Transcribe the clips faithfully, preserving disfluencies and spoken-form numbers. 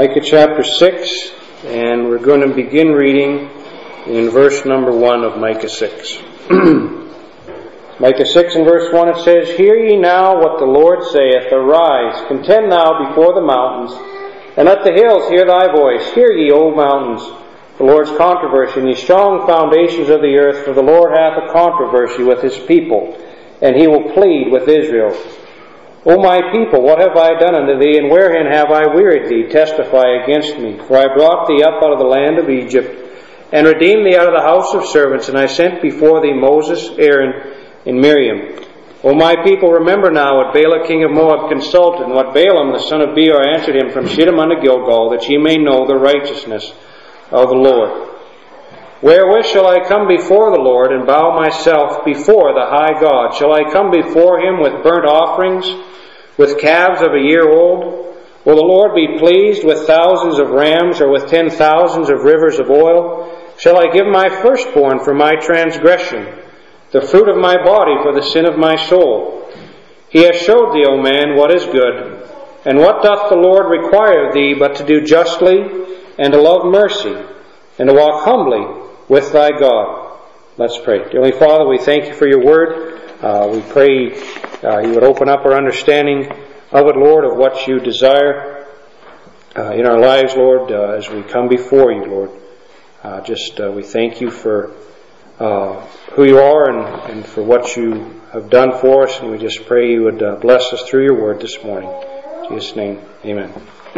Micah chapter six, and we're going to begin reading in verse number one of Micah six. Micah six and verse one, it says, Hear ye now what the Lord saith, Arise, contend thou before the mountains, and let the hills hear thy voice. Hear ye, O mountains, the Lord's controversy, and ye strong foundations of the earth, for the Lord hath a controversy with his people, and he will plead with Israel. O my people, what have I done unto thee, and wherein have I wearied thee? Testify against me. For I brought thee up out of the land of Egypt, and redeemed thee out of the house of servants, and I sent before thee Moses, Aaron, and Miriam. O my people, remember now what Balak king of Moab consulted, and what Balaam the son of Beor answered him from Shittim unto Gilgal, that ye may know the righteousness of the Lord. Wherewith shall I come before the Lord, and bow myself before the high God? Shall I come before him with burnt offerings, with calves of a year old? Will the Lord be pleased with thousands of rams, or with ten thousands of rivers of oil? Shall I give my firstborn for my transgression, the fruit of my body for the sin of my soul? He hath showed thee, O man, what is good. And what doth the Lord require of thee, but to do justly, and to love mercy, and to walk humbly with thy God? Let's pray. Dear Heavenly Father, we thank you for your word. Uh, we pray uh, you would open up our understanding of it, Lord, of what you desire uh, in our lives, Lord, uh, as we come before you, Lord. Uh, just uh, we thank you for uh, who you are and, and for what you have done for us, and we just pray you would uh, bless us through your word this morning. In Jesus' name, amen.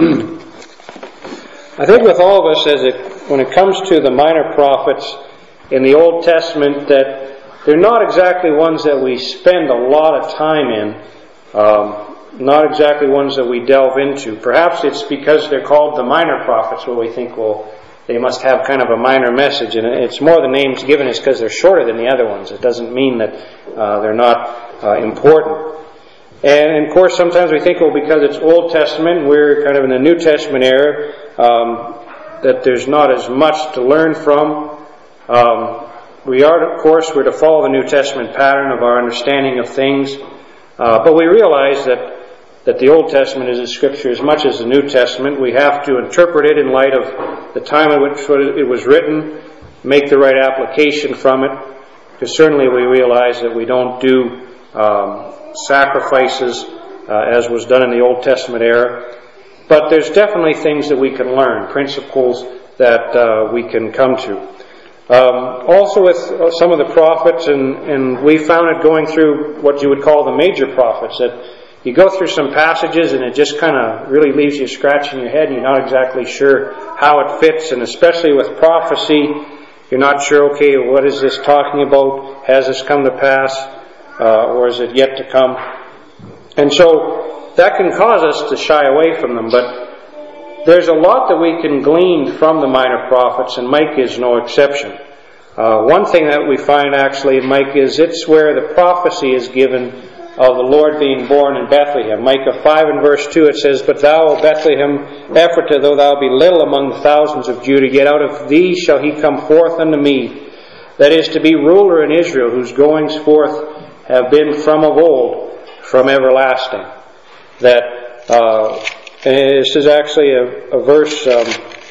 I think with all of us, as it when it comes to the minor prophets in the Old Testament, that they're not exactly ones that we spend a lot of time in, um, not exactly ones that we delve into. Perhaps it's because they're called the minor prophets, where we think, well, they must have kind of a minor message, and it's more the names given is because they're shorter than the other ones. It doesn't mean that uh, they're not uh, important. And, and of course, sometimes we think, well, because it's Old Testament, we're kind of in the New Testament era, um, that there's not as much to learn from. Um, we are, of course, we're to follow the New Testament pattern of our understanding of things, uh, but we realize that that the Old Testament is a Scripture as much as the New Testament. We have to interpret it in light of the time in which it was written, make the right application from it, because certainly we realize that we don't do um, sacrifices uh, as was done in the Old Testament era. But there's definitely things that we can learn, principles that uh, we can come to. Um, also with some of the prophets, and, and we found it going through what you would call the major prophets, that you go through some passages and it just kind of really leaves you scratching your head and you're not exactly sure how it fits. And especially with prophecy, you're not sure, okay, what is this talking about? Has this come to pass? Uh, or is it yet to come? And so that can cause us to shy away from them. But there's a lot that we can glean from the minor prophets, and Micah is no exception. Uh, one thing that we find actually in Micah is it's where the prophecy is given of the Lord being born in Bethlehem. Micah five and verse two, it says, But thou, O Bethlehem Ephratah, though thou be little among the thousands of Judah, yet out of thee shall he come forth unto me, that is to be ruler in Israel, whose goings forth have been from of old, from everlasting. That uh, and this is actually a, a verse um,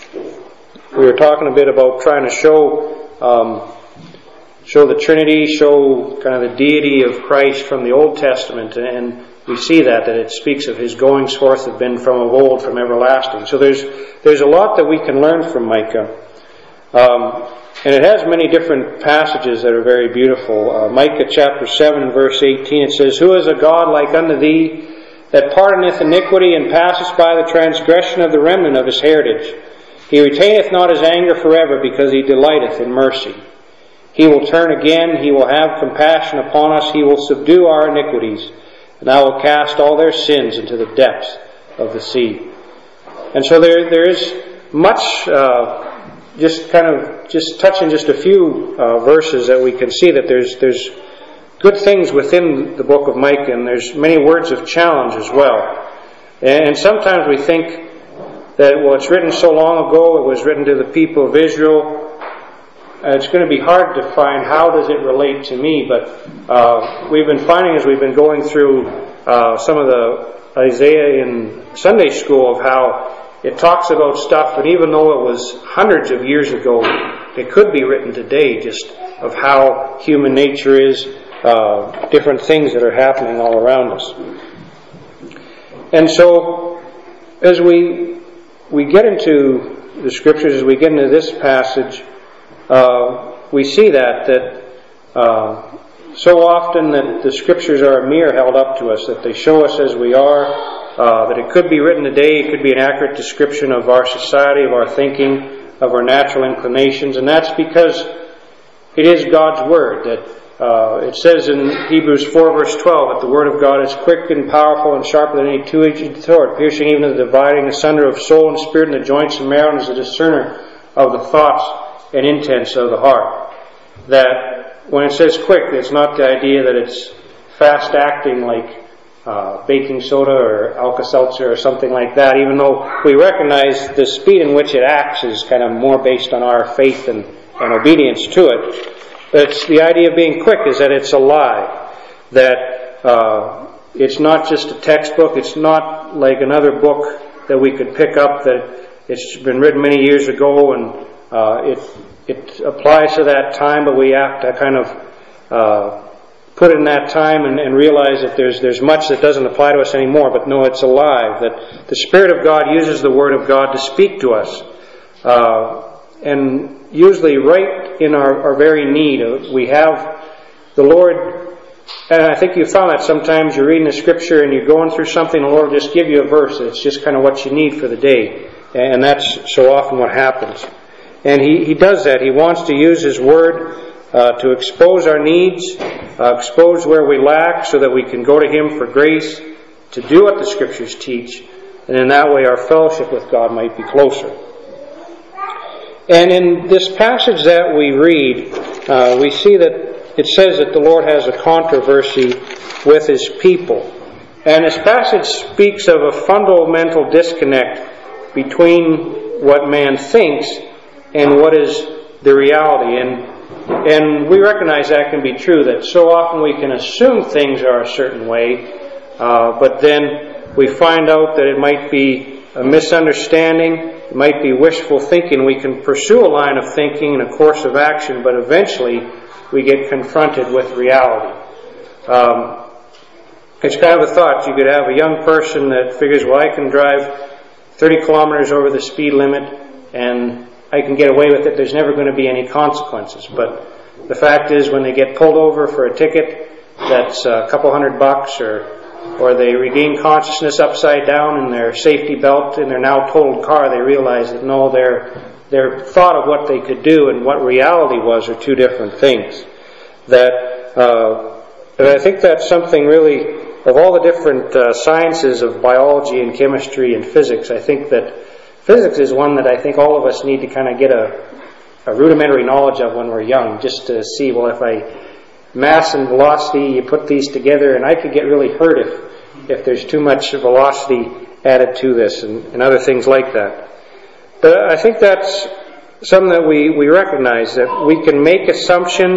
we were talking a bit about trying to show um, show the Trinity, show kind of the deity of Christ from the Old Testament, and we see that, that it speaks of his goings forth have been from of old, from everlasting. So there's there's a lot that we can learn from Micah. Um, and it has many different passages that are very beautiful. Uh, Micah chapter seven and verse eighteen, it says, Who is a God like unto thee, that pardoneth iniquity, and passeth by the transgression of the remnant of his heritage? He retaineth not his anger forever, because he delighteth in mercy. He will turn again, he will have compassion upon us, he will subdue our iniquities, and I will cast all their sins into the depths of the sea. And so there there is much, uh, just kind of, just touching just a few uh, verses that we can see that there's there's good things within the book of Micah, and there's many words of challenge as well. And sometimes we think that, well, it's written so long ago, it was written to the people of Israel, Uh, it's going to be hard to find how does it relate to me, but uh, we've been finding as we've been going through uh, some of the Isaiah in Sunday school of how it talks about stuff, and even though it was hundreds of years ago, it could be written today, just of how human nature is, uh, different things that are happening all around us. And so, as we we get into the Scriptures, as we get into this passage, uh, we see that, that uh, so often that the Scriptures are a mirror held up to us, that they show us as we are, uh, that it could be written today, it could be an accurate description of our society, of our thinking, of our natural inclinations, and that's because it is God's Word. That uh, it says in Hebrews four verse twelve that the Word of God is quick and powerful and sharper than any two-edged sword, piercing even to the dividing asunder of soul and spirit and the joints and marrow, and is a discerner of the thoughts and intents of the heart. That when it says quick, it's not the idea that it's fast acting like Uh, baking soda or Alka-Seltzer or something like that, even though we recognize the speed in which it acts is kind of more based on our faith and, and obedience to it. But it's the idea of being quick is that it's alive, that uh, it's not just a textbook, it's not like another book that we could pick up that it's been written many years ago and uh, it it applies to that time, but we have to kind of uh, put in that time and, and realize that there's there's much that doesn't apply to us anymore. But no, it's alive. That the Spirit of God uses the Word of God to speak to us, uh, and usually right in our, our very need. We have the Lord, and I think you found that sometimes you're reading the Scripture and you're going through something, the Lord will just give you a verse. It's just kind of what you need for the day, and that's so often what happens. And He, he does that. He wants to use His Word Uh, to expose our needs, uh, expose where we lack so that we can go to Him for grace, to do what the Scriptures teach, and in that way our fellowship with God might be closer. And in this passage that we read, uh, we see that it says that the Lord has a controversy with His people. And this passage speaks of a fundamental disconnect between what man thinks and what is the reality. And And we recognize that can be true, that so often we can assume things are a certain way, uh, but then we find out that it might be a misunderstanding, it might be wishful thinking. We can pursue a line of thinking and a course of action, but eventually we get confronted with reality. Um, it's kind of a thought. You could have a young person that figures, well, I can drive thirty kilometers over the speed limit and I can get away with it, there's never going to be any consequences. But the fact is, when they get pulled over for a ticket that's a couple hundred bucks, or or they regain consciousness upside down in their safety belt in their now totaled car, they realize that no, their their thought of what they could do and what reality was are two different things. That uh, and I think that's something really, of all the different uh, sciences of biology and chemistry and physics, I think that physics is one that I think all of us need to kind of get a, a rudimentary knowledge of when we're young, just to see, well, if I mass and velocity, you put these together, and I could get really hurt if, if there's too much velocity added to this, and, and other things like that. But I think that's something that we, we recognize, that we can make assumptions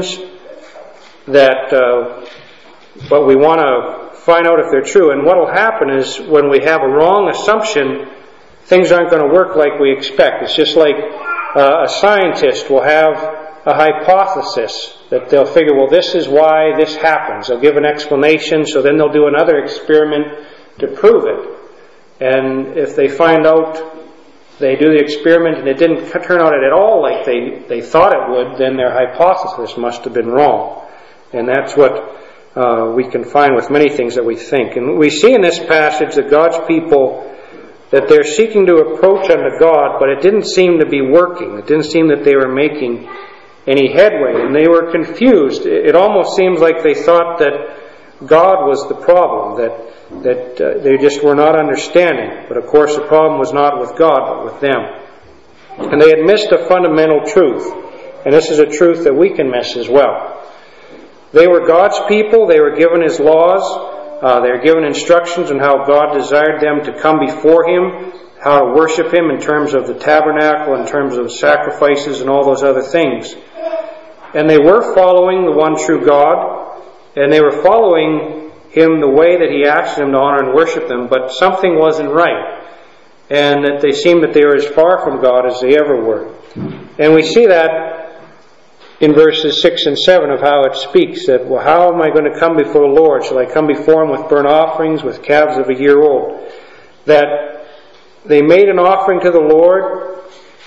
that, uh, but we want to find out if they're true. And what will happen is, when we have a wrong assumption, things aren't going to work like we expect. It's just like uh, a scientist will have a hypothesis that they'll figure, well, this is why this happens. They'll give an explanation, so then they'll do another experiment to prove it. And if they find out, they do the experiment and it didn't turn out at all like they, they thought it would, then their hypothesis must have been wrong. And that's what uh, we can find with many things that we think. And we see in this passage that God's people, that they're seeking to approach unto God, but it didn't seem to be working. It didn't seem that they were making any headway, and they were confused. It almost seems like they thought that God was the problem, that that uh, they just were not understanding. But of course the problem was not with God, but with them. And they had missed a fundamental truth, and this is a truth that we can miss as well. They were God's people, they were given His laws, Uh, they're given instructions on how God desired them to come before Him, how to worship Him in terms of the tabernacle, in terms of sacrifices and all those other things. And they were following the one true God, and they were following Him the way that He asked them to honor and worship them, but something wasn't right. and that they seemed that they were as far from God as they ever were. And we see that in verses six and seven of how it speaks that, well, how am I going to come before the Lord? Shall I come before Him with burnt offerings, with calves of a year old? That they made an offering to the Lord,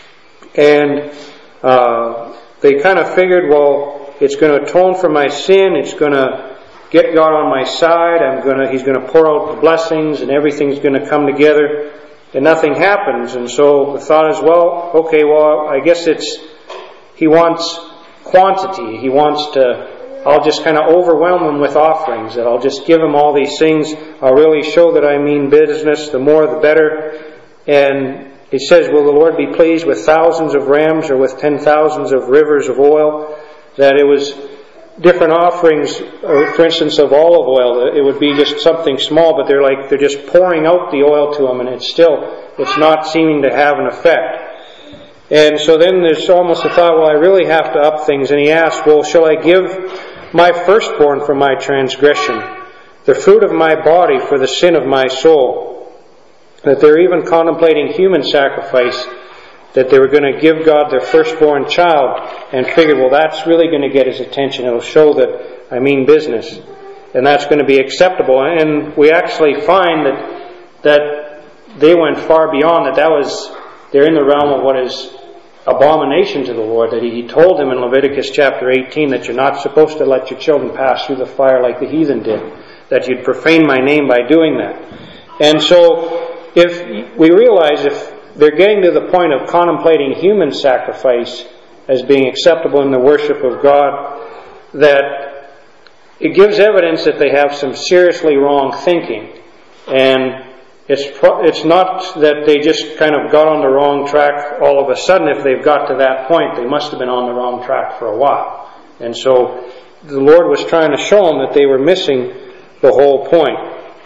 and uh, they kind of figured, well, it's going to atone for my sin, it's going to get God on my side, I'm going to, He's going to pour out the blessings, and everything's going to come together, and nothing happens. And so the thought is, well, okay, well, I guess it's, He wants quantity. He wants to, I'll just kind of overwhelm Him with offerings, that I'll just give Him all these things. I'll really show that I mean business. The more the better. And it says, will the Lord be pleased with thousands of rams or with ten thousands of rivers of oil? That it was different offerings, for instance, of olive oil. It would be just something small, but they're like, they're just pouring out the oil to Him, and it's still, it's not seeming to have an effect. And so then there's almost a thought, well, I really have to up things. And he asked, well, shall I give my firstborn for my transgression, the fruit of my body for the sin of my soul? That they're even contemplating human sacrifice, that they were going to give God their firstborn child, and figured, well, that's really going to get His attention. It'll show that I mean business, and that's going to be acceptable. And we actually find that that they went far beyond that. That was, they're in the realm of what is abomination to the Lord, that He told them in Leviticus chapter eighteen that you're not supposed to let your children pass through the fire like the heathen did, that you'd profane my name by doing that. And so if we realize if they're getting to the point of contemplating human sacrifice as being acceptable in the worship of God, that it gives evidence that they have some seriously wrong thinking. And It's pro- it's not that they just kind of got on the wrong track all of a sudden. If they've got to that point, they must have been on the wrong track for a while. And so the Lord was trying to show them that they were missing the whole point.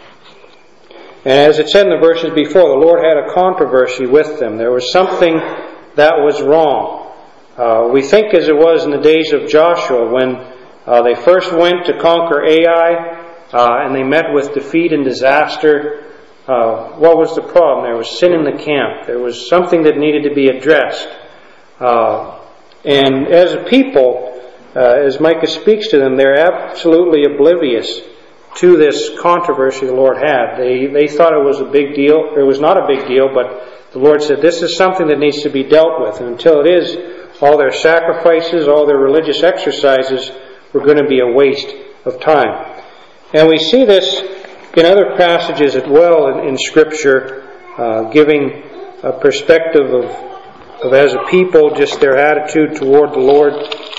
And as it said in the verses before, the Lord had a controversy with them. There was something that was wrong. Uh, we think as it was in the days of Joshua when uh, they first went to conquer Ai uh, and they met with defeat and disaster. Uh, what was the problem? There was sin in the camp. There was something that needed to be addressed. Uh, and as a people, uh, as Micah speaks to them, they're absolutely oblivious to this controversy the Lord had. They they thought it was a big deal. It was not a big deal, but the Lord said this is something that needs to be dealt with. And until it is, all their sacrifices, all their religious exercises were going to be a waste of time. And we see this in other passages as well in, in Scripture, uh, giving a perspective of, of as a people, just their attitude toward the Lord.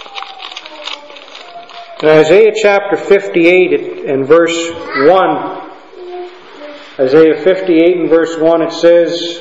In Isaiah chapter fifty-eight and verse one, Isaiah fifty-eight and verse one, it says,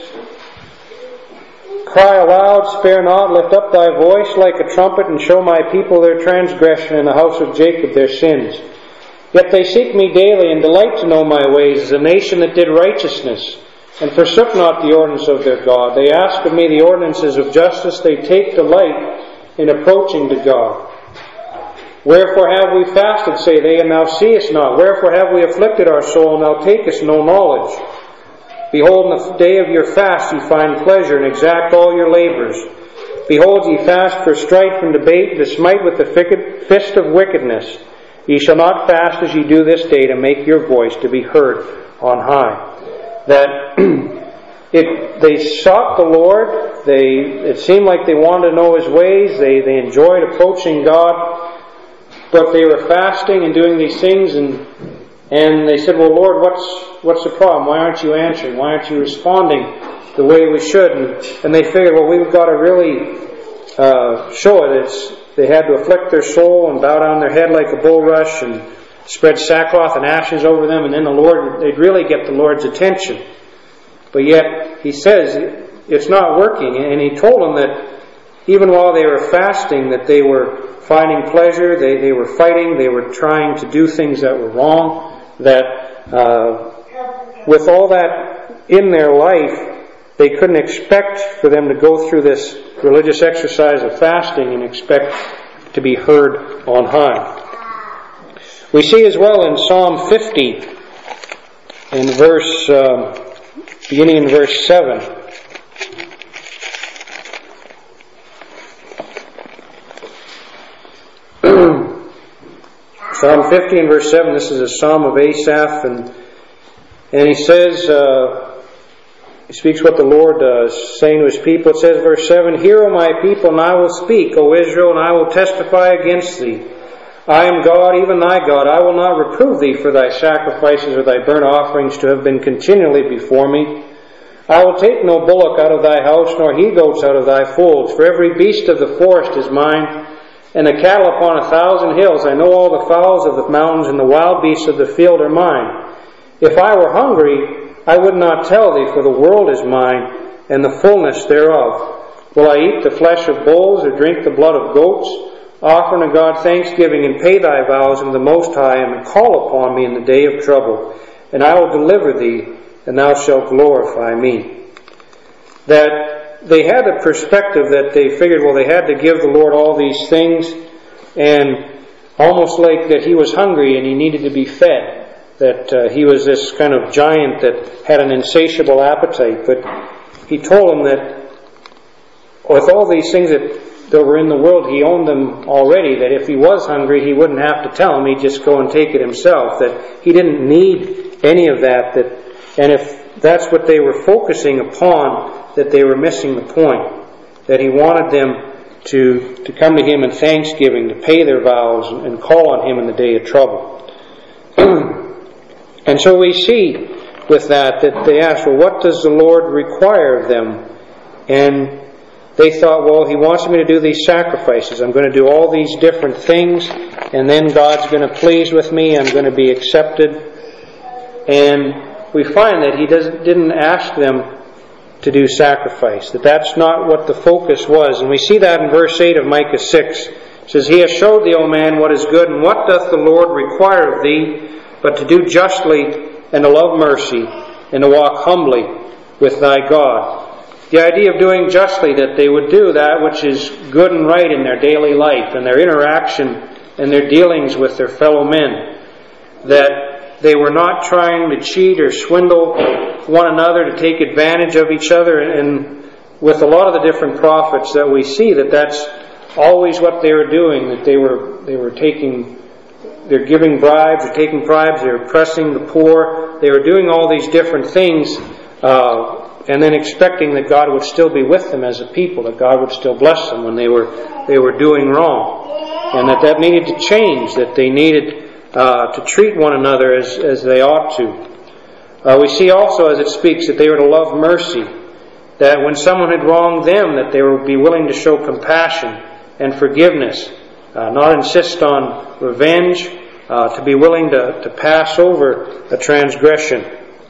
"Cry aloud, spare not, lift up thy voice like a trumpet, and show my people their transgression, and the house of Jacob their sins. Yet they seek me daily, and delight to know my ways, as a nation that did righteousness, and forsook not the ordinance of their God. They ask of me the ordinances of justice, they take delight in approaching to God. Wherefore have we fasted, say they, and thou seest not? Wherefore have we afflicted our soul, and thou takest no knowledge? Behold, in the day of your fast ye find pleasure, and exact all your labors. Behold, ye fast for strife and debate, to smite with the fist of wickedness. Ye shall not fast as ye do this day, to make your voice to be heard on high." That it, they sought the Lord. They it seemed like they wanted to know His ways. They they enjoyed approaching God, but they were fasting and doing these things, and and they said, "Well, Lord, what's what's the problem? Why aren't you answering? Why aren't you responding the way we should?" And, and they figured, well, we've got to really uh, show it. It's They had to afflict their soul and bow down their head like a bulrush and spread sackcloth and ashes over them, and then the Lord, they'd really get the Lord's attention. But yet, He says, it's not working. And He told them that even while they were fasting, that they were finding pleasure, they, they were fighting, they were trying to do things that were wrong, that uh, with all that in their life, they couldn't expect for them to go through this religious exercise of fasting and expect to be heard on high. We see as well in Psalm fifty, in verse um, beginning in verse seven. Psalm fifty and verse seven, this is a psalm of Asaph, and and he says, uh, he speaks what the Lord is uh, saying to His people. It says, verse seven, Hear, O my people, and I will speak, O Israel, and I will testify against thee. I am God, even thy God. I will not reprove thee for thy sacrifices or thy burnt offerings to have been continually before me. I will take no bullock out of thy house, nor he-goats out of thy folds. For every beast of the forest is mine, and the cattle upon a thousand hills. I know all the fowls of the mountains, and the wild beasts of the field are mine. If I were hungry, I would not tell thee, for the world is mine, and the fullness thereof. Will I eat the flesh of bulls, or drink the blood of goats? Offer unto God thanksgiving, and pay thy vows unto the Most High, and call upon me in the day of trouble. And I will deliver thee, and thou shalt glorify me. That they had a perspective that they figured, well, they had to give the Lord all these things, and almost like that He was hungry and He needed to be fed. That uh, He was this kind of giant that had an insatiable appetite. But He told them that with all these things that, that were in the world, He owned them already. That if He was hungry, He wouldn't have to tell them. He'd just go and take it Himself. That He didn't need any of that. That, and if that's what they were focusing upon, that they were missing the point. That He wanted them to, to come to Him in thanksgiving, to pay their vows, and call on Him in the day of trouble. And so we see with that that they asked, well, what does the Lord require of them? And they thought, well, He wants me to do these sacrifices. I'm going to do all these different things, and then God's going to please with me. I'm going to be accepted. And we find that He doesn't didn't ask them to do sacrifice. That that's not what the focus was. And we see that in verse eight of Micah six. It says, He has showed thee, O man, what is good, and what doth the Lord require of thee, but to do justly, and to love mercy, and to walk humbly with thy God. The idea of doing justly, that they would do that which is good and right in their daily life, and their interaction, and their dealings with their fellow men. That they were not trying to cheat or swindle one another, to take advantage of each other. And with a lot of the different prophets that we see, that that's always what they were doing, that they were they were taking, they're giving bribes, they're taking bribes, they're oppressing the poor, they were doing all these different things, uh, and then expecting that God would still be with them as a people, that God would still bless them when they were they were doing wrong, and that that needed to change, that they needed uh, to treat one another as as they ought to. Uh, we see also, as it speaks, that they were to love mercy, that when someone had wronged them, that they would be willing to show compassion and forgiveness, uh, not insist on revenge, uh, to be willing to, to pass over a transgression.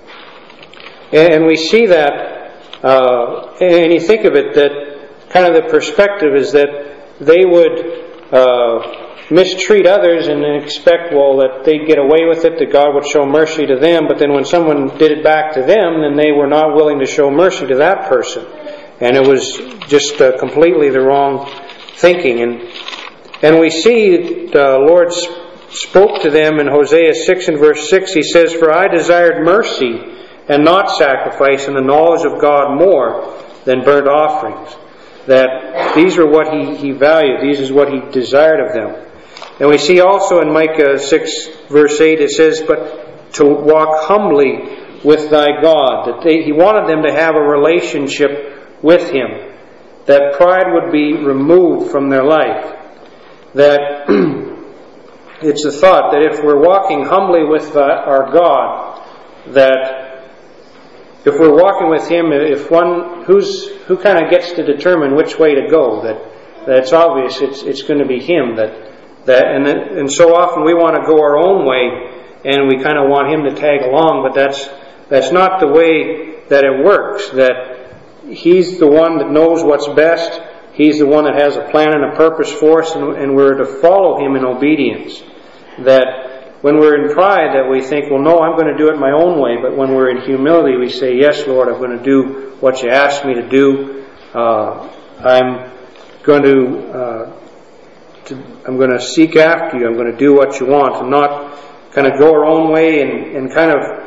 And, and we see that, uh, and you think of it, that kind of the perspective is that they would uh, mistreat others and then expect, well, that they'd get away with it, that God would show mercy to them, but then when someone did it back to them, then they were not willing to show mercy to that person. And it was just uh, completely the wrong thinking. And and we see the Lord spoke to them in Hosea six and verse six. He says, For I desired mercy and not sacrifice, and the knowledge of God more than burnt offerings. That these are what he, he valued. These is what he desired of them. And we see also in Micah six verse eight, it says, But to walk humbly with thy God. That they, he wanted them to have a relationship with Him. That pride would be removed from their life. That it's a thought that if we're walking humbly with our God, that if we're walking with Him, if one who's who kind of gets to determine which way to go, that, that it's obvious it's it's going to be Him. That that and and so often we want to go our own way, and we kind of want Him to tag along, but that's that's not the way that it works. That He's the one that knows what's best. He's the one that has a plan and a purpose for us, and, and we're to follow Him in obedience. That when we're in pride, that we think, well, no, I'm going to do it my own way. But when we're in humility, we say, yes, Lord, I'm going to do what you asked me to do. Uh, I'm going to, uh, to, I'm going to seek after you. I'm going to do what you want, and not kind of go our own way and, and kind of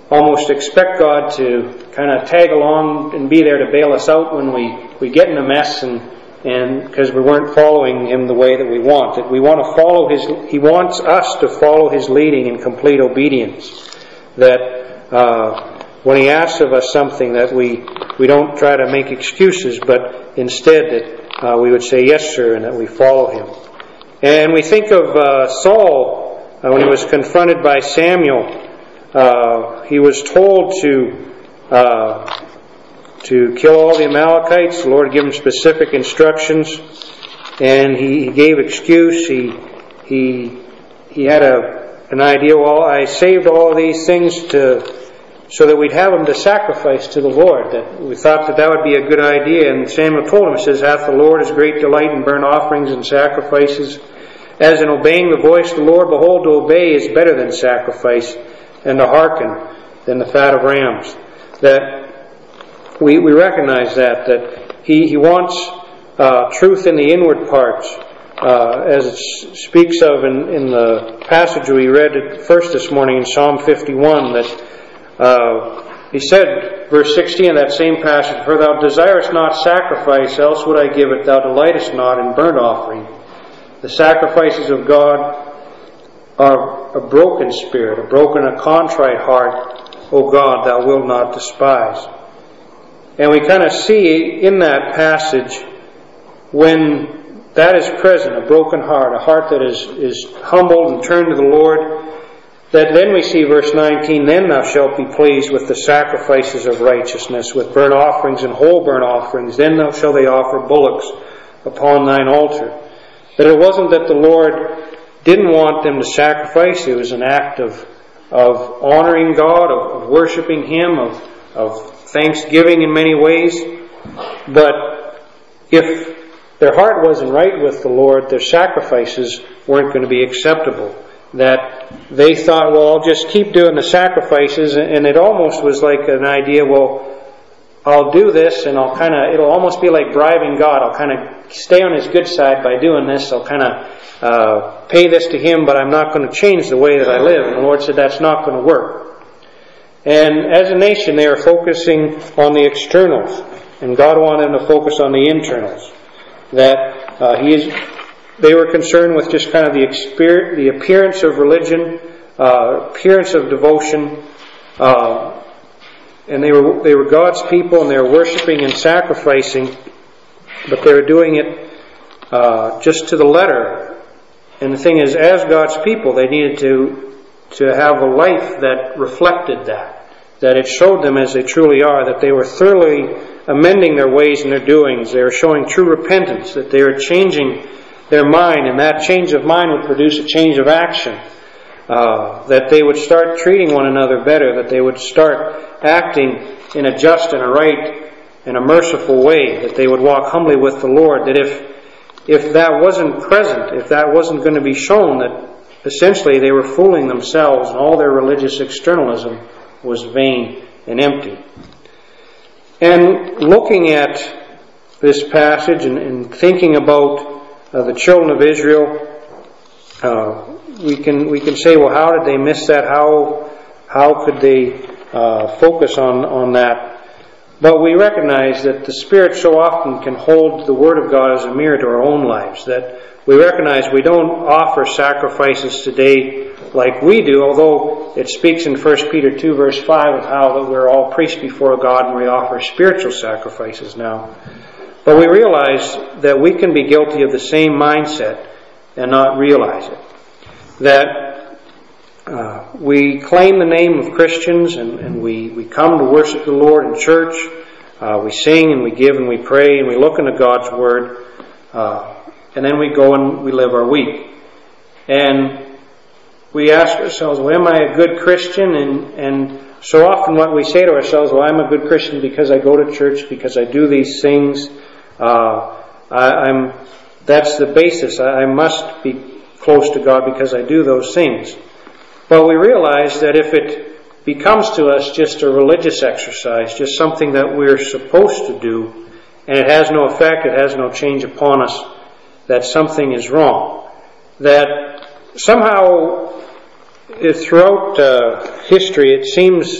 almost expect God to kind of tag along and be there to bail us out when we, we get in a mess, and and because we weren't following Him the way that we wanted. We want to follow His. He wants us to follow His leading in complete obedience. That uh, when He asks of us something, that we we don't try to make excuses, but instead that uh, we would say yes, sir, and that we follow Him. And we think of uh, Saul uh, when he was confronted by Samuel. Uh, he was told to uh, to kill all the Amalekites. The Lord gave him specific instructions, and he, he gave excuse. He he he had a an idea. Well, I saved all of these things to so that we'd have them to sacrifice to the Lord. That we thought that that would be a good idea. And Samuel told him, it says, "Hath the Lord His great delight in burnt offerings and sacrifices, as in obeying the voice of the Lord? Behold, to obey is better than sacrifice, and to hearken than the fat of rams." That we we recognize that that He He wants uh, truth in the inward parts, uh, as it speaks of in, in the passage we read first this morning in Psalm fifty-one. That uh, He said, verse sixteen of that same passage, "For thou desirest not sacrifice, else would I give it. Thou delightest not in burnt offering." The sacrifices of God are a broken spirit, a broken, a contrite heart, O God, thou wilt not despise. And we kind of see in that passage, when that is present, a broken heart, a heart that is, is humbled and turned to the Lord, that then we see verse nineteen, "Then thou shalt be pleased with the sacrifices of righteousness, with burnt offerings and whole burnt offerings. Then thou shalt they offer bullocks upon thine altar." That it wasn't that the Lord didn't want them to sacrifice. It was an act of of honoring God, of, of worshiping Him, of, of thanksgiving in many ways. But if their heart wasn't right with the Lord, their sacrifices weren't going to be acceptable. That they thought, well, I'll just keep doing the sacrifices, and it almost was like an idea, well, I'll do this, and I'll kind of, it'll almost be like bribing God. I'll kind of stay on His good side by doing this. I'll kind of uh, pay this to Him, but I'm not going to change the way that I live. And the Lord said that's not going to work. And as a nation, they are focusing on the externals, and God wanted them to focus on the internals. That uh, He is, they were concerned with just kind of the exper- the appearance of religion, uh, appearance of devotion. Uh, And they were they were God's people, and they were worshiping and sacrificing, but they were doing it uh, just to the letter. And the thing is, as God's people, they needed to to have a life that reflected that, that it showed them as they truly are, that they were thoroughly amending their ways and their doings. They were showing true repentance, that they were changing their mind, and that change of mind would produce a change of action. Uh, that they would start treating one another better, that they would start acting in a just and a right and a merciful way, that they would walk humbly with the Lord. That if if that wasn't present, if that wasn't going to be shown, that essentially they were fooling themselves, and all their religious externalism was vain and empty. And looking at this passage and, and thinking about uh, the children of Israel, uh, We can we can say, well, how did they miss that? How how could they uh, focus on, on that? But we recognize that the Spirit so often can hold the Word of God as a mirror to our own lives. That we recognize we don't offer sacrifices today like we do, although it speaks in First Peter two verse five of how that we're all priests before God and we offer spiritual sacrifices now. But we realize that we can be guilty of the same mindset and not realize it. That uh, we claim the name of Christians, and, and we, we come to worship the Lord in church. Uh, we sing and we give and we pray and we look into God's Word. Uh, and then we go and we live our week. And we ask ourselves, well, am I a good Christian? And, and so often what we say to ourselves, well, I'm a good Christian because I go to church, because I do these things. Uh, I, I'm that's the basis. I, I must be close to God because I do those things. But we realize that if it becomes to us just a religious exercise, just something that we're supposed to do, and it has no effect, it has no change upon us, that something is wrong. That somehow throughout uh, history it seems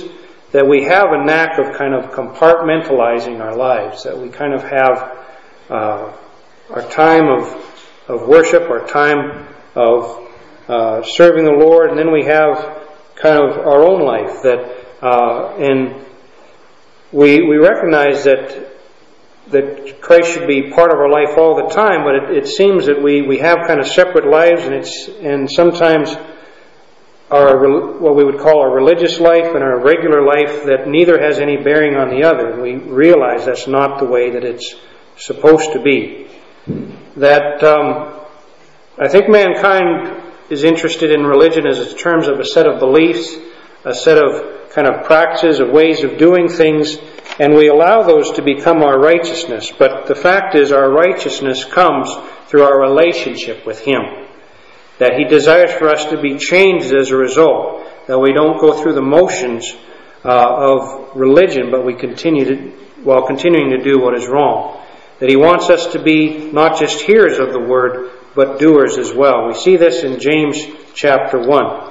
that we have a knack of kind of compartmentalizing our lives, that we kind of have uh, our time of, of worship, our time of uh, serving the Lord, and then we have kind of our own life, that uh, and we we recognize that that Christ should be part of our life all the time, but it, it seems that we, we have kind of separate lives, and it's and sometimes our what we would call our religious life and our regular life, that neither has any bearing on the other. And we realize that's not the way that it's supposed to be. That um, I think mankind is interested in religion as in terms of a set of beliefs, a set of kind of practices, of ways of doing things, and we allow those to become our righteousness. But the fact is, our righteousness comes through our relationship with Him. That He desires for us to be changed as a result. That we don't go through the motions uh, of religion, but we continue to, while continuing to do what is wrong. That He wants us to be not just hearers of the Word, but doers as well. We see this in James chapter one.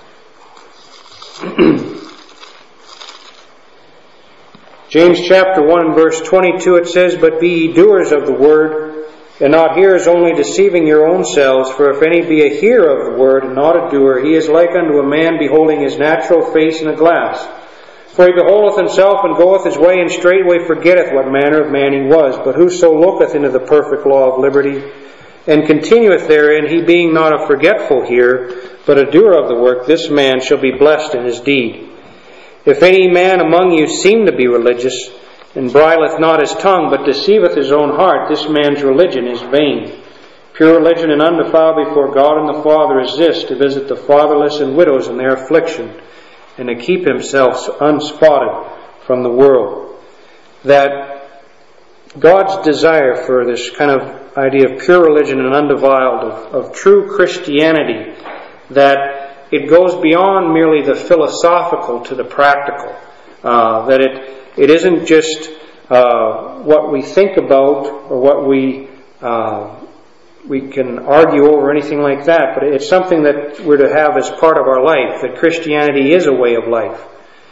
James chapter one, verse twenty-two, it says, "But be ye doers of the word, and not hearers only, deceiving your own selves. For if any be a hearer of the word, and not a doer, he is like unto a man beholding his natural face in a glass. For he beholdeth himself, and goeth his way, and straightway forgetteth what manner of man he was. But whoso looketh into the perfect law of liberty, and continueth therein, he being not a forgetful hearer, but a doer of the work, this man shall be blessed in his deed. If any man among you seem to be religious, and bridleth not his tongue, but deceiveth his own heart, this man's religion is vain. Pure religion and undefiled before God and the Father is this, to visit the fatherless and widows in their affliction, and to keep himself unspotted from the world." That God's desire for this kind of idea of pure religion and undefiled, of, of true Christianity, that it goes beyond merely the philosophical to the practical. Uh, that it it isn't just uh, what we think about or what we uh, we can argue over or anything like that, but it's something that we're to have as part of our life. That Christianity is a way of life.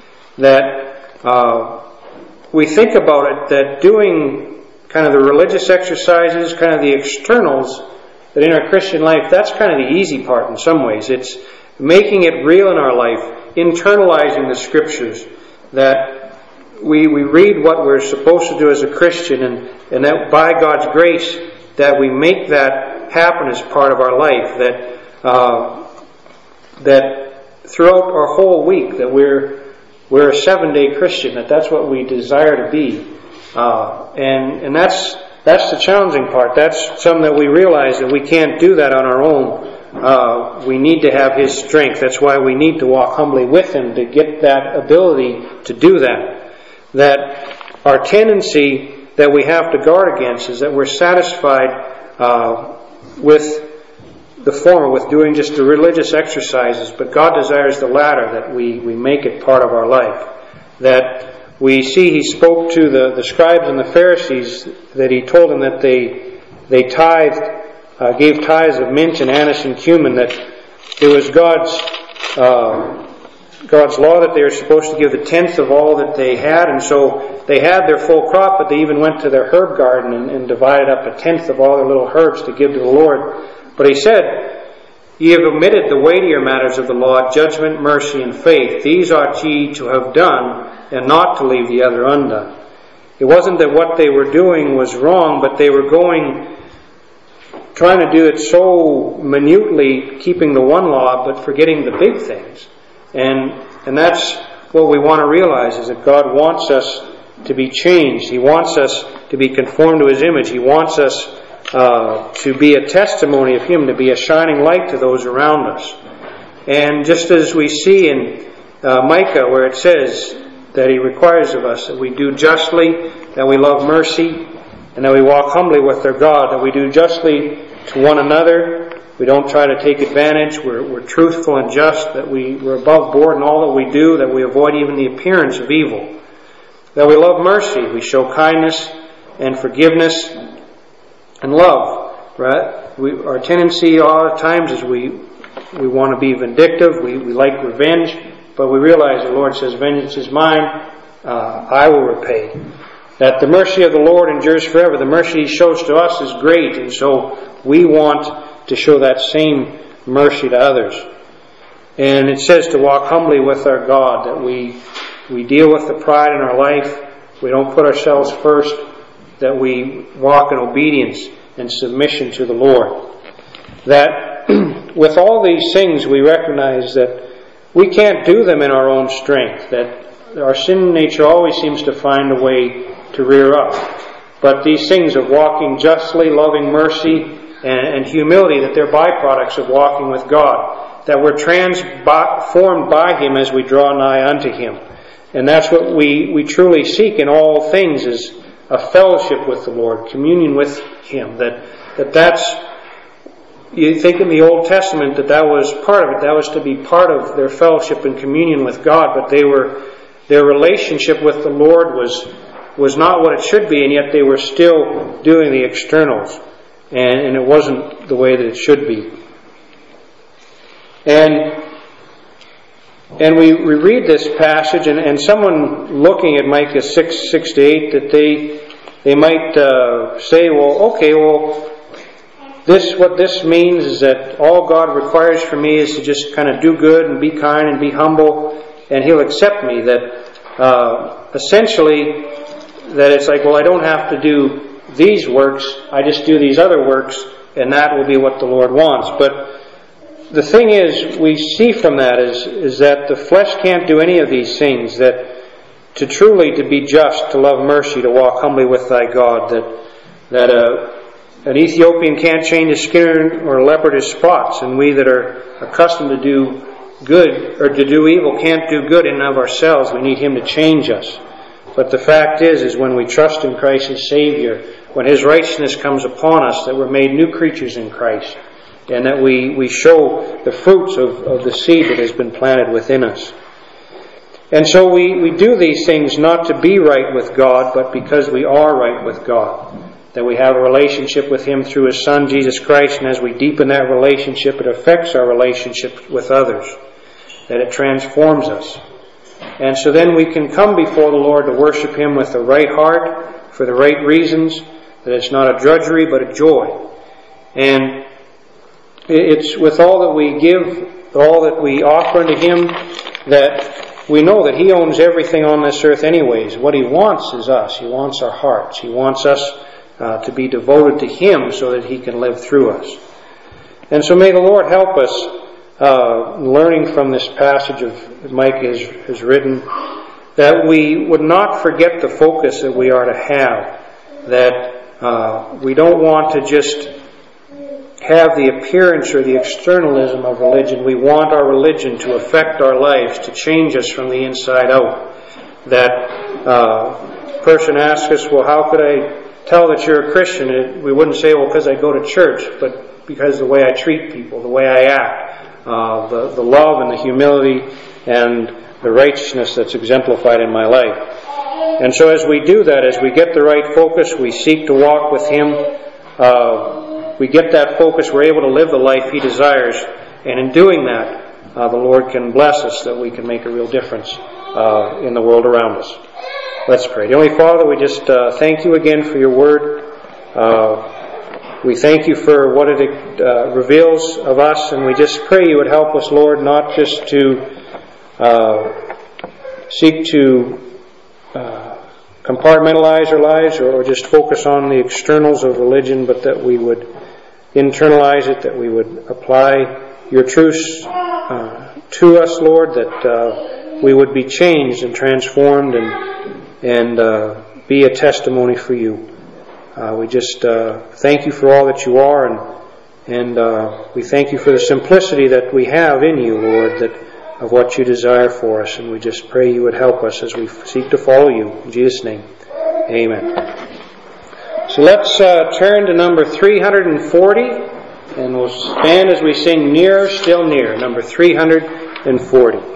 That uh, we think about it, that doing kind of the religious exercises, kind of the externals, that in our Christian life, that's kind of the easy part in some ways. It's making it real in our life, internalizing the Scriptures, that we we read what we're supposed to do as a Christian, and, and that by God's grace, that we make that happen as part of our life, that uh, that throughout our whole week, that we're we're a seven-day Christian, that that's what we desire to be. Uh, and and that's that's the challenging part. That's something that we realize that we can't do that on our own. Uh, we need to have His strength. That's why we need to walk humbly with Him to get that ability to do that. That our tendency that we have to guard against is that we're satisfied uh, with the former, with doing just the religious exercises, but God desires the latter, that we, we make it part of our life. That we see He spoke to the, the scribes and the Pharisees, that He told them that they they tithed, Uh, gave tithes of mint and anise and cumin, that it was God's uh, God's law that they were supposed to give the tenth of all that they had, and so they had their full crop, but they even went to their herb garden and, and divided up a tenth of all their little herbs to give to the Lord. But He said, "Ye have omitted the weightier matters of the law, judgment, mercy, and faith. These ought ye to have done, and not to leave the other undone." It wasn't that what they were doing was wrong, but they were going trying to do it so minutely, keeping the one law, but forgetting the big things. And and that's what we want to realize, is that God wants us to be changed. He wants us to be conformed to His image. He wants us uh, to be a testimony of Him, to be a shining light to those around us. And just as we see in uh, Micah, where it says that He requires of us that we do justly, that we love mercy, and that we walk humbly with our God, that we do justly to one another. We don't try to take advantage. We're, we're truthful and just, that we, we're above board in all that we do, that we avoid even the appearance of evil. That we love mercy. We show kindness and forgiveness and love. Right? We, our tendency a lot of times is we we want to be vindictive. We, we like revenge. but we realize the Lord says, vengeance is mine, uh, I will repay. That the mercy of the Lord endures forever. The mercy He shows to us is great, and so we want to show that same mercy to others. And it says to walk humbly with our God, that we we deal with the pride in our life, we don't put ourselves first, that we walk in obedience and submission to the Lord. That with all these things we recognize that we can't do them in our own strength, that our sin nature always seems to find a way to rear up. But these things of walking justly, loving mercy, and, and humility, that they're byproducts of walking with God, that we're transformed by Him as we draw nigh unto Him. And that's what we, we truly seek in all things, is a fellowship with the Lord, communion with Him. That, that that's, you think in the Old Testament that that was part of it. That was to be part of their fellowship and communion with God. But they were, their relationship with the Lord was, was not what it should be, and yet they were still doing the externals. And, and it wasn't the way that it should be. And And we, we read this passage, and, and someone looking at Micah six, six to eight, that they they might uh, say, well, okay, well, this what this means is that all God requires from me is to just kind of do good and be kind and be humble, and He'll accept me. That uh, essentially, that it's like, well, I don't have to do these works, I just do these other works, and that will be what the Lord wants. But the thing is, we see from that is, is that the flesh can't do any of these things. That to truly to be just, to love mercy, to walk humbly with thy God, that that uh, an Ethiopian can't change his skin or a leopard his spots, and we that are accustomed to do good or to do evil can't do good in and of ourselves. We need Him to change us. But the fact is, is when we trust in Christ as Savior, when His righteousness comes upon us, that we're made new creatures in Christ. And that we, we show the fruits of, of the seed that has been planted within us. And so we, we do these things not to be right with God, but because we are right with God. That we have a relationship with Him through His Son, Jesus Christ, and as we deepen that relationship, it affects our relationship with others. That it transforms us. And so then we can come before the Lord to worship Him with the right heart, for the right reasons, that it's not a drudgery, but a joy. And it's with all that we give, all that we offer unto Him, that we know that He owns everything on this earth anyways. What He wants is us. He wants our hearts. He wants us uh, to be devoted to Him so that He can live through us. And so may the Lord help us, uh, learning from this passage of Micah has, has written, that we would not forget the focus that we are to have. That uh, we don't want to just have the appearance or the externalism of religion. We want our religion to affect our lives, to change us from the inside out. That uh, person asks us, well, how could I tell that you're a Christian? It, we wouldn't say, well, because I go to church, but because of the way I treat people, the way I act, uh, the, the love and the humility and the righteousness that's exemplified in my life. And so as we do that, as we get the right focus, we seek to walk with Him, uh, we get that focus, we're able to live the life He desires. And in doing that, uh, the Lord can bless us, that we can make a real difference uh, in the world around us. Let's pray. Heavenly Father, we just uh, thank You again for Your Word. Uh, we thank You for what it uh, reveals of us, and we just pray You would help us, Lord, not just to uh, seek to uh, compartmentalize our lives or, or just focus on the externals of religion, but that we would internalize it, that we would apply Your truths uh, to us, Lord, that uh, we would be changed and transformed and and uh, be a testimony for You. Uh, we just uh, thank You for all that You are, and and uh, we thank You for the simplicity that we have in You, Lord, that of what You desire for us. And we just pray You would help us as we seek to follow You. In Jesus' name, amen. So let's uh, turn to number three hundred forty, and we'll stand as we sing Nearer, Still Near, number three hundred forty.